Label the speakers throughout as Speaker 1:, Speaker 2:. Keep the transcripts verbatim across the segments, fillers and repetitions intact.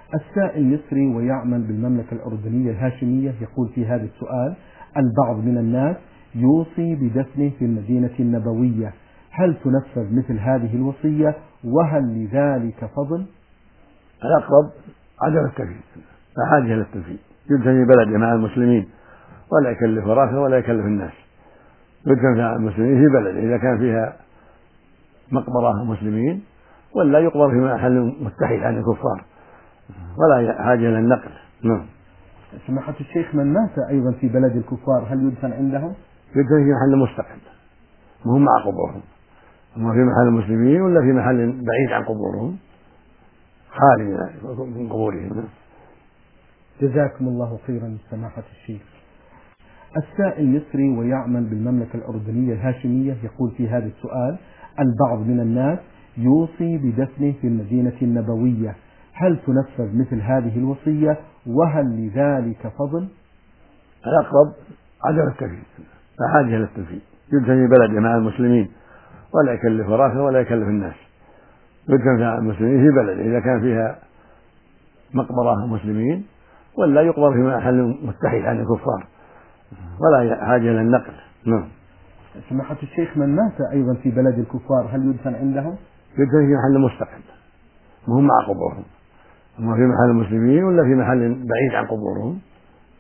Speaker 1: السائل مصري ويعمل بالمملكة الأردنية الهاشمية، يقول في هذا السؤال: البعض من الناس يوصي بدفنه في المدينة النبوية، هل تنفذ مثل هذه الوصية وهل لذلك فضل؟
Speaker 2: الأقرب عدم التنفيذ، لا حاجة إلى التنفيذ، يدفن في بلده مع المسلمين ولا يكلف ورثه ولا يكلف الناس، يدفن مع المسلمين في بلده إذا كان فيها مقبرة مسلمين، ولا يقبر في محل متحد عن الكفار ولا حاجة إلى النقل. نعم.
Speaker 1: سماحة الشيخ، من مات أيضا في بلد الكفار هل يدفن عندهم؟
Speaker 2: يدفن في محل مستقل وهم مع قبورهم، أما في محل المسلمين ولا في محل بعيد عن قبورهم خالي من قبورهم.
Speaker 1: جزاكم الله خيرا سماحة الشيخ. السائل مصري ويعمل بالمملكة الأردنية الهاشمية، يقول في هذا السؤال: البعض من الناس يوصي بدفنه في المدينة النبوية، هل تنفذ مثل هذه الوصية وهل لذلك فضل؟
Speaker 2: الأقرب عدم التنفيذ، لا حاجة إلى التنفيذ، يدفن في بلده مع المسلمين ولا يكلف ورثه ولا يكلف الناس، يدفن مع المسلمين في بلده إذا كان فيها مقبرة مسلمين ولا يقبر في محل متحد عن الكفار ولا حاجة إلى النقل. نعم.
Speaker 1: سماحة الشيخ، من مات أيضا في بلد الكفار هل يدفن عندهم؟
Speaker 2: يدفن في محل مستقل وهم مع قبورهم، أما في محل المسلمين ولا في محل بعيد عن قبورهم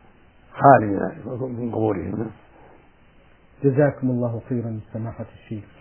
Speaker 2: خالي من قبورهم.
Speaker 1: جزاكم الله خيرا سماحة الشيخ.